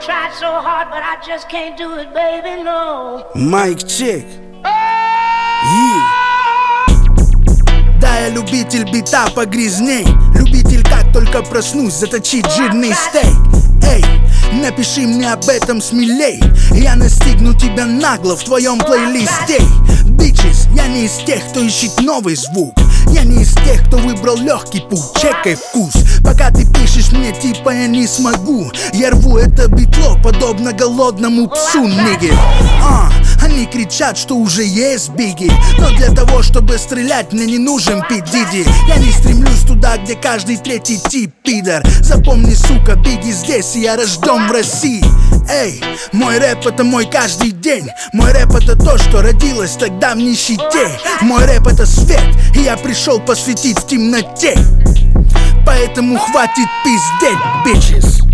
tried so hard, but I just can't do it, baby, no. Майк чек. Да, я любитель бита погрязней, любитель как только проснусь заточить жирный стейк. Эй, напиши мне об этом смелей, я настигну тебя нагло в твоем плейлисте. Bitches, я не из тех, кто ищет новый звук, я не из тех, кто выбрал легкий путь. Чекай вкус, пока ты пишешь мне типа я не смогу. Я рву это битло, подобно голодному псу, нигер. Они кричат, что уже есть биги, но для того, чтобы стрелять, мне не нужен Пи Диди. Я не стремлюсь туда, где каждый третий тип пидор. Запомни, сука, биги здесь, и я рожден в России. Эй, мой рэп это мой каждый день. Мой рэп это то, что родилось тогда в нищете. Мой рэп это свет, и я пришел посветить в темноте. Поэтому хватит пиздеть, bitches.